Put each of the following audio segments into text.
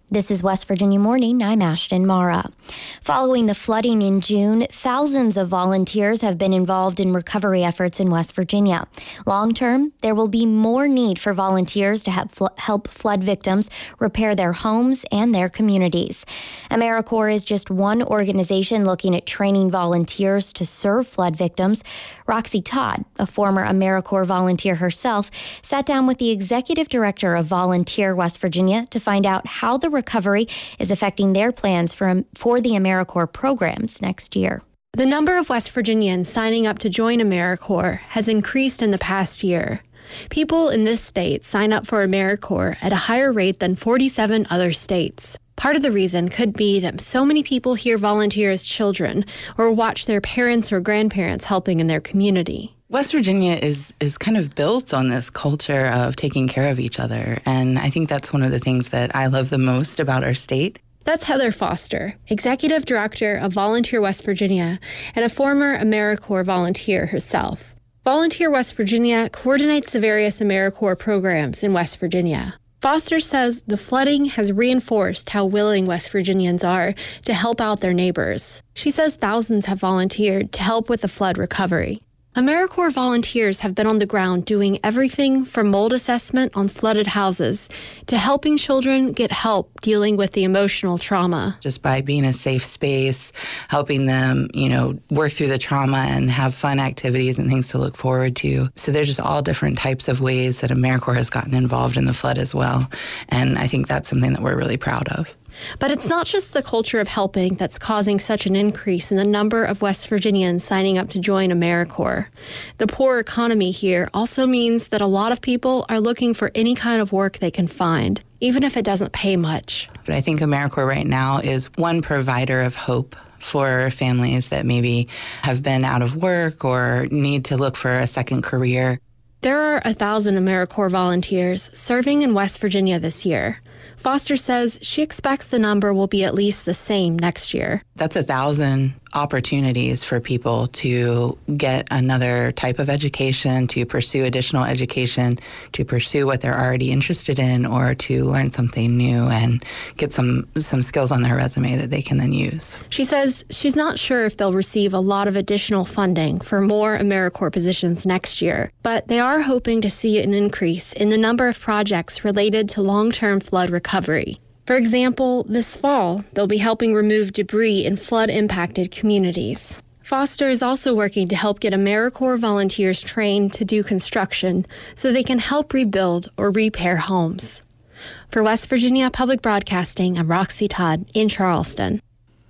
This is West Virginia Morning. I'm Ashton Mara. Following the flooding in June, thousands of volunteers have been involved in recovery efforts in West Virginia. Long term, there will be more need for volunteers to help flood victims repair their homes and their communities. AmeriCorps is just one organization looking at training volunteers to serve flood victims. Roxy Todd, a former AmeriCorps volunteer herself, sat down with the executive director of Volunteer West Virginia to find out how the recovery is affecting their plans for the AmeriCorps programs next year. The number of West Virginians signing up to join AmeriCorps has increased in the past year. People in this state sign up for AmeriCorps at a higher rate than 47 other states. Part of the reason could be that so many people here volunteer as children or watch their parents or grandparents helping in their community. West Virginia is kind of built on this culture of taking care of each other, and I think that's one of the things that I love the most about our state. That's Heather Foster, Executive Director of Volunteer West Virginia and a former AmeriCorps volunteer herself. Volunteer West Virginia coordinates the various AmeriCorps programs in West Virginia. Foster says the flooding has reinforced how willing West Virginians are to help out their neighbors. She says thousands have volunteered to help with the flood recovery. AmeriCorps volunteers have been on the ground doing everything from mold assessment on flooded houses to helping children get help dealing with the emotional trauma. Just by being a safe space, helping them, work through the trauma and have fun activities and things to look forward to. So there's just all different types of ways that AmeriCorps has gotten involved in the flood as well. And I think that's something that we're really proud of. But it's not just the culture of helping that's causing such an increase in the number of West Virginians signing up to join AmeriCorps. The poor economy here also means that a lot of people are looking for any kind of work they can find, even if it doesn't pay much. But I think AmeriCorps right now is one provider of hope for families that maybe have been out of work or need to look for a second career. There are 1,000 AmeriCorps volunteers serving in West Virginia this year. Foster says she expects the number will be at least the same next year. That's 1,000 opportunities for people to get another type of education, to pursue additional education, to pursue what they're already interested in, or to learn something new and get some skills on their resume that they can then use. She says she's not sure if they'll receive a lot of additional funding for more AmeriCorps positions next year, but they are hoping to see an increase in the number of projects related to long-term flood recovery. For example, this fall, they'll be helping remove debris in flood-impacted communities. Foster is also working to help get AmeriCorps volunteers trained to do construction so they can help rebuild or repair homes. For West Virginia Public Broadcasting, I'm Roxy Todd in Charleston.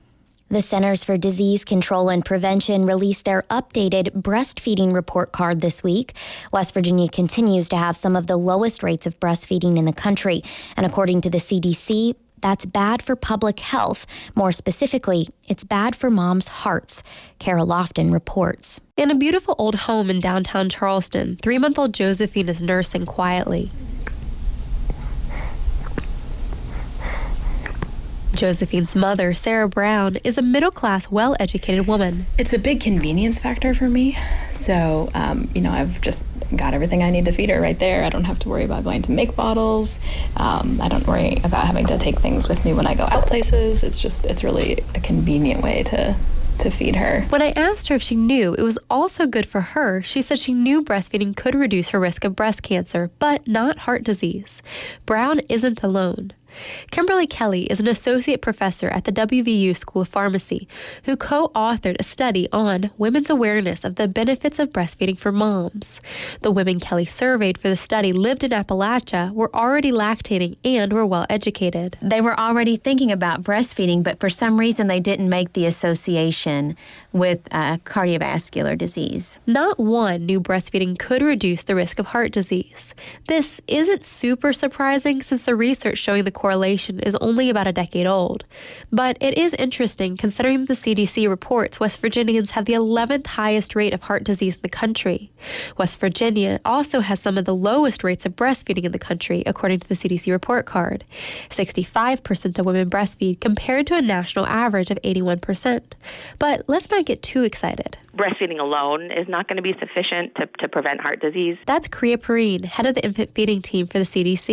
The Centers for Disease Control and Prevention released their updated breastfeeding report card this week. West Virginia continues to have some of the lowest rates of breastfeeding in the country, and according to the CDC, that's bad for public health. More specifically, it's bad for moms' hearts. Kara Lofton reports. In a beautiful old home in downtown Charleston, 3-month-old Josephine is nursing quietly. Josephine's mother, Sarah Brown, is a middle-class, well-educated woman. It's a big convenience factor for me. So, I've just got everything I need to feed her right there. I don't have to worry about going to make bottles. I don't worry about having to take things with me when I go out places. It's really a convenient way to feed her. When I asked her if she knew it was also good for her, she said she knew breastfeeding could reduce her risk of breast cancer, but not heart disease. Brown isn't alone. Kimberly Kelly is an associate professor at the WVU School of Pharmacy who co-authored a study on women's awareness of the benefits of breastfeeding for moms. The women Kelly surveyed for the study lived in Appalachia, were already lactating, and were well educated. They were already thinking about breastfeeding, but for some reason they didn't make the association with cardiovascular disease. Not one knew breastfeeding could reduce the risk of heart disease. This isn't super surprising since the research showing the correlation is only about a decade old. But it is interesting considering the CDC reports West Virginians have the 11th highest rate of heart disease in the country. West Virginia also has some of the lowest rates of breastfeeding in the country, according to the CDC report card. 65% of women breastfeed compared to a national average of 81%. But let's not get too excited. Breastfeeding alone is not going to be sufficient to prevent heart disease. That's Kriya Perrine, head of the infant feeding team for the CDC.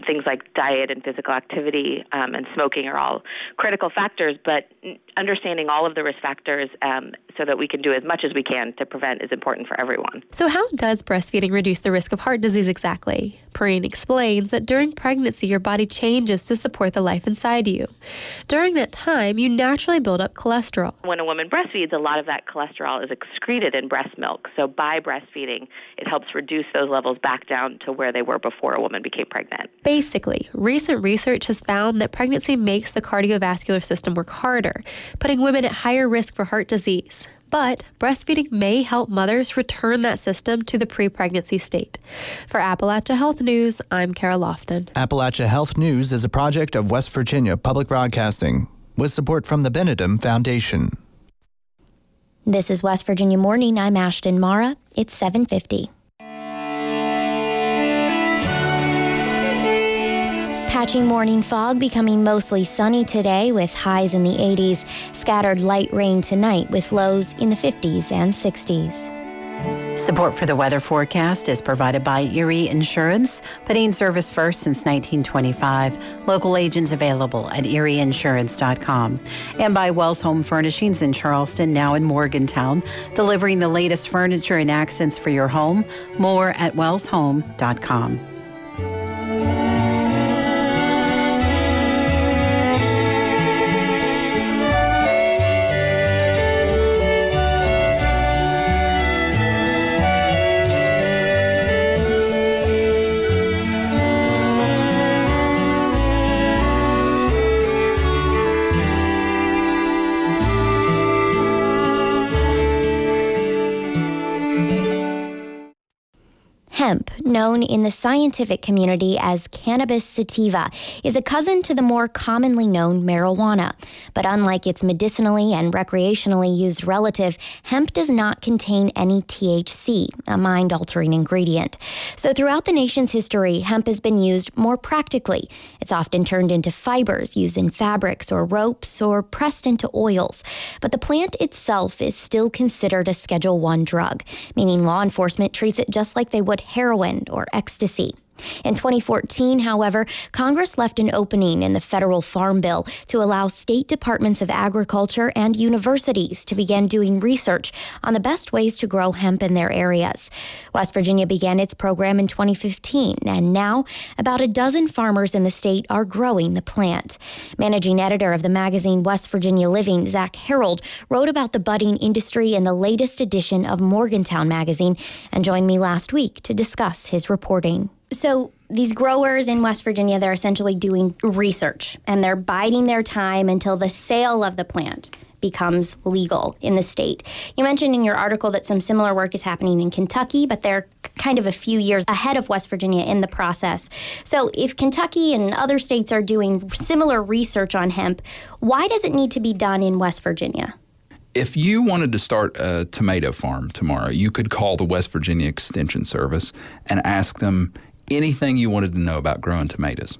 things like diet and physical activity and smoking are all critical factors, but understanding all of the risk factors so that we can do as much as we can to prevent is important for everyone. So how does breastfeeding reduce the risk of heart disease exactly? Perrine explains that during pregnancy, your body changes to support the life inside you. During that time, you naturally build up cholesterol. When a woman breastfeeds, a lot of that cholesterol is excreted in breast milk. So by breastfeeding, it helps reduce those levels back down to where they were before a woman became pregnant. Basically, recent research has found that pregnancy makes the cardiovascular system work harder, putting women at higher risk for heart disease. But breastfeeding may help mothers return that system to the pre-pregnancy state. For Appalachia Health News, I'm Kara Lofton. Appalachia Health News is a project of West Virginia Public Broadcasting with support from the Benedum Foundation. This is West Virginia Morning. I'm Ashton Mara. It's 7:50. Patchy morning fog becoming mostly sunny today with highs in the 80s. Scattered light rain tonight with lows in the 50s and 60s. Support for the weather forecast is provided by Erie Insurance, putting service first since 1925. Local agents available at erieinsurance.com. And by Wells Home Furnishings in Charleston, now in Morgantown, delivering the latest furniture and accents for your home. More at wellshome.com. Hemp, known in the scientific community as cannabis sativa, is a cousin to the more commonly known marijuana. But unlike its medicinally and recreationally used relative, hemp does not contain any THC, a mind-altering ingredient. So throughout the nation's history, hemp has been used more practically. It's often turned into fibers used in fabrics or ropes or pressed into oils. But the plant itself is still considered a Schedule I drug, meaning law enforcement treats it just like they would heroin or ecstasy. In 2014, however, Congress left an opening in the federal Farm Bill to allow state departments of agriculture and universities to begin doing research on the best ways to grow hemp in their areas. West Virginia began its program in 2015, and now about a dozen farmers in the state are growing the plant. Managing editor of the magazine West Virginia Living, Zach Harold, wrote about the budding industry in the latest edition of Morgantown magazine and joined me last week to discuss his reporting. So these growers in West Virginia, they're essentially doing research, and they're biding their time until the sale of the plant becomes legal in the state. You mentioned in your article that some similar work is happening in Kentucky, but they're kind of a few years ahead of West Virginia in the process. So if Kentucky and other states are doing similar research on hemp, why does it need to be done in West Virginia? If you wanted to start a tomato farm tomorrow, you could call the West Virginia Extension Service and ask them anything you wanted to know about growing tomatoes.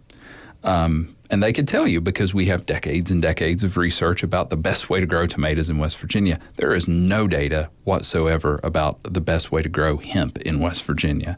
And they could tell you, because we have decades and decades of research about the best way to grow tomatoes in West Virginia. There is no data whatsoever about the best way to grow hemp in West Virginia.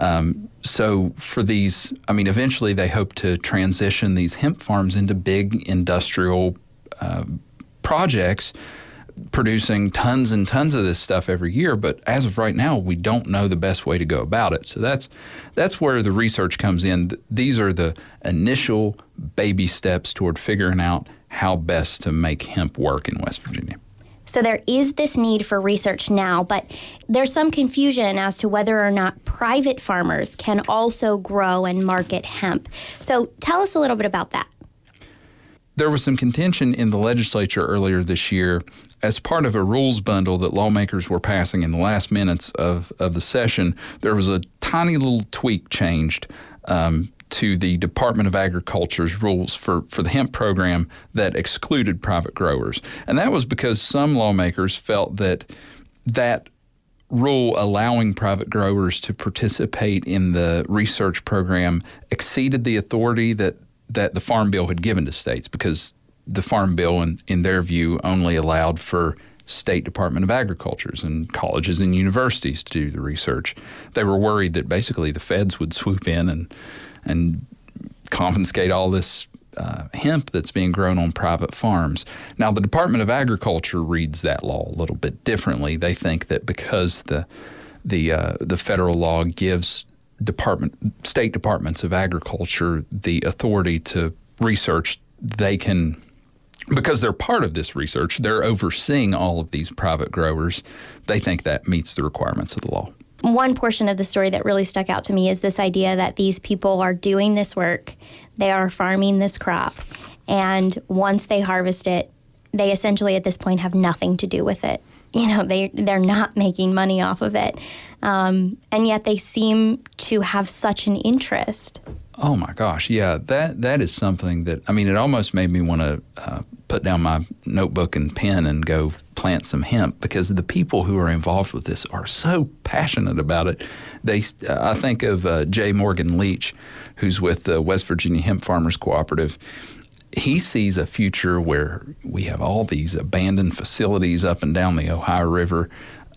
So for these, eventually they hope to transition these hemp farms into big industrial projects, producing tons and tons of this stuff every year, but as of right now, we don't know the best way to go about it. So that's where the research comes in. These are the initial baby steps toward figuring out how best to make hemp work in West Virginia. So there is this need for research now, but there's some confusion as to whether or not private farmers can also grow and market hemp. So tell us a little bit about that. There was some contention in the legislature earlier this year as part of a rules bundle that lawmakers were passing in the last minutes of the session. There was a tiny little tweak changed to the Department of Agriculture's rules for the hemp program that excluded private growers. And that was because some lawmakers felt that rule allowing private growers to participate in the research program exceeded the authority that the Farm Bill had given to states, because the Farm Bill, in their view, only allowed for State Department of Agriculture's and colleges and universities to do the research. They were worried that basically the feds would swoop in and confiscate all this hemp that's being grown on private farms. Now, the Department of Agriculture reads that law a little bit differently. They think that because the federal law gives state departments of agriculture the authority to research, they can, because they're part of this research, they're overseeing all of these private growers. They think that meets the requirements of the law. One portion of the story that really stuck out to me is this idea that these people are doing this work, they are farming this crop, and once they harvest it, they essentially at this point have nothing to do with it. They're not making money off of it, and yet they seem to have such an interest. Oh my gosh, yeah, that is something that, it almost made me want to put down my notebook and pen and go plant some hemp, because the people who are involved with this are so passionate about it. I think of J. Morgan Leach, who's with the West Virginia Hemp Farmers Cooperative. He sees a future where we have all these abandoned facilities up and down the Ohio River.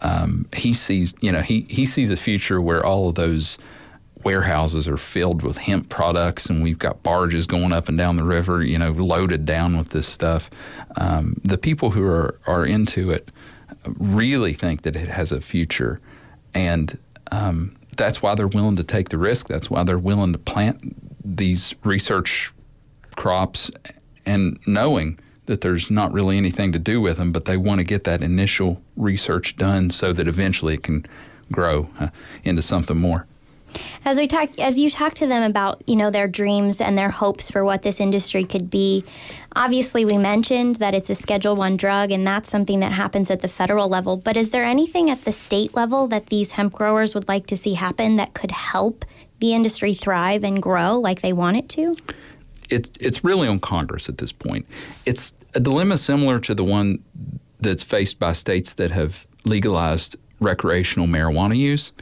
He sees a future where all of those warehouses are filled with hemp products, and we've got barges going up and down the river, loaded down with this stuff. The people who are into it really think that it has a future, and that's why they're willing to take the risk. That's why they're willing to plant these research crops, and knowing that there's not really anything to do with them, but they want to get that initial research done so that eventually it can grow into something more. As you talk to them about, their dreams and their hopes for what this industry could be, obviously we mentioned that it's a Schedule I drug, and that's something that happens at the federal level. But is there anything at the state level that these hemp growers would like to see happen that could help the industry thrive and grow like they want it to? It's really on Congress at this point. It's a dilemma similar to the one that's faced by states that have legalized recreational marijuana use.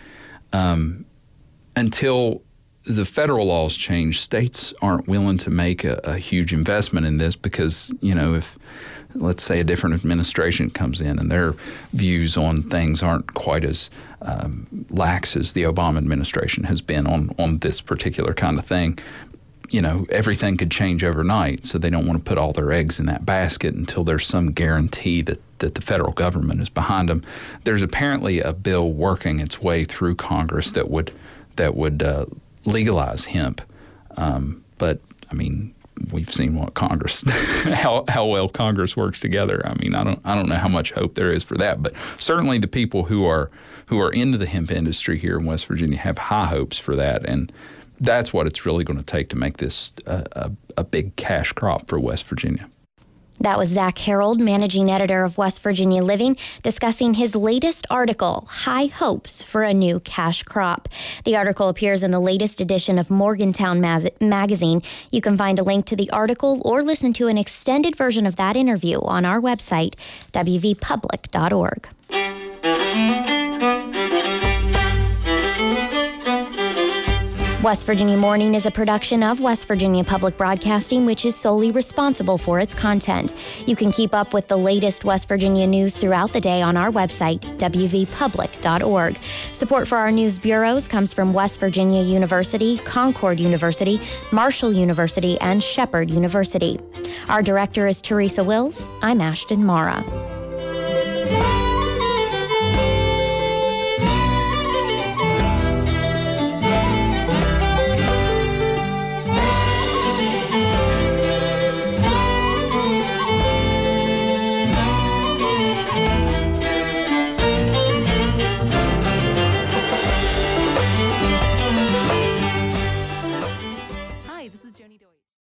Until the federal laws change, states aren't willing to make a huge investment in this because, if, let's say, a different administration comes in and their views on things aren't quite as lax as the Obama administration has been on this particular kind of thing, everything could change overnight. So they don't want to put all their eggs in that basket until there's some guarantee that the federal government is behind them. There's apparently a bill working its way through Congress that would legalize hemp. But, we've seen what Congress, how well Congress works together. I don't know how much hope there is for that. But certainly the people who are into the hemp industry here in West Virginia have high hopes for that. And that's what it's really going to take to make this a big cash crop for West Virginia. That was Zach Harold, managing editor of West Virginia Living, discussing his latest article, High Hopes for a New Cash Crop. The article appears in the latest edition of Morgantown magazine. You can find a link to the article or listen to an extended version of that interview on our website, wvpublic.org. West Virginia Morning is a production of West Virginia Public Broadcasting, which is solely responsible for its content. You can keep up with the latest West Virginia news throughout the day on our website, wvpublic.org. Support for our news bureaus comes from West Virginia University, Concord University, Marshall University, and Shepherd University. Our director is Teresa Wills. I'm Ashton Mara.